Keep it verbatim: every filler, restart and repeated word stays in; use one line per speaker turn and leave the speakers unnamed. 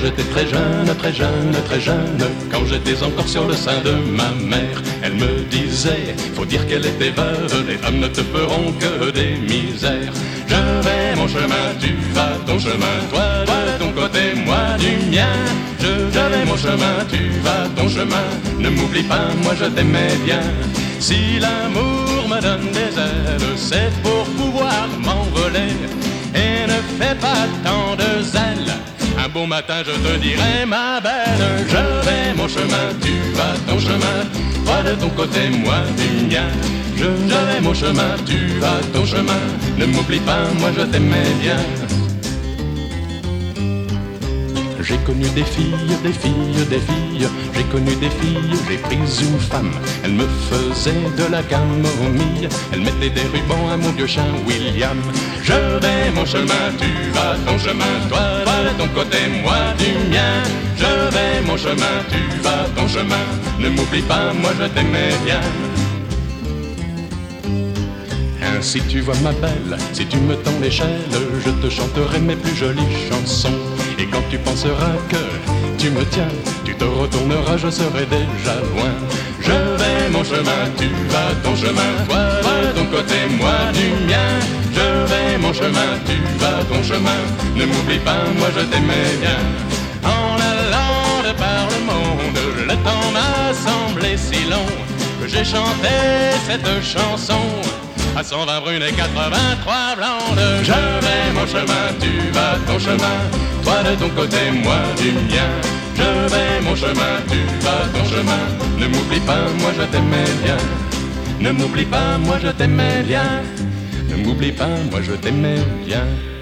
j'étais très jeune, très jeune, très jeune, quand j'étais encore sur le sein de ma mère, elle me disait, faut dire qu'elle était veuve, les femmes ne te feront que des misères. Je vais mon chemin, tu vas ton chemin, toi de ton côté, moi du mien. Je, je vais mon chemin, tu vas ton chemin, ne m'oublie pas, moi je t'aimais bien. Si l'amour me donne des ailes, c'est pour pouvoir m'envoler, et ne fais pas tant de zèle. Un beau matin je te dirai ma belle, je vais mon chemin, tu vas ton chemin, toi de ton côté, moi du mien. Je, je vais mon chemin, tu vas ton chemin, ne m'oublie pas, moi je t'aimais bien. J'ai connu des filles, des filles, des filles, j'ai connu des filles, j'ai pris une femme, elle me faisait de la camomille, elle mettait des rubans à mon vieux chien William. Je vais mon chemin, tu vas ton chemin, toi de ton côté, moi du mien. Je vais mon chemin, tu vas ton chemin, ne m'oublie pas, moi je t'aimais bien. Ainsi tu vois ma belle, si tu me tends l'échelle, je te chanterai mes plus jolies chansons. Et quand tu penseras que tu me tiens, tu te retourneras, je serai déjà loin. Je vais mon chemin, tu vas ton chemin, toi de ton côté, moi du mien. Je vais mon chemin, tu vas ton chemin, ne m'oublie pas, moi je t'aimais bien. En allant de par le monde, le temps m'a semblé si long que j'ai chanté cette chanson à cent vingt brunes et quatre-vingt-trois blondes. Je vais mon chemin, tu vas ton chemin, toi de ton côté, moi du mien. Je vais mon chemin, tu vas ton chemin, ne m'oublie pas, moi je t'aimais bien. Ne m'oublie pas, moi je t'aimais bien. Ne m'oublie pas, moi je t'aimais bien.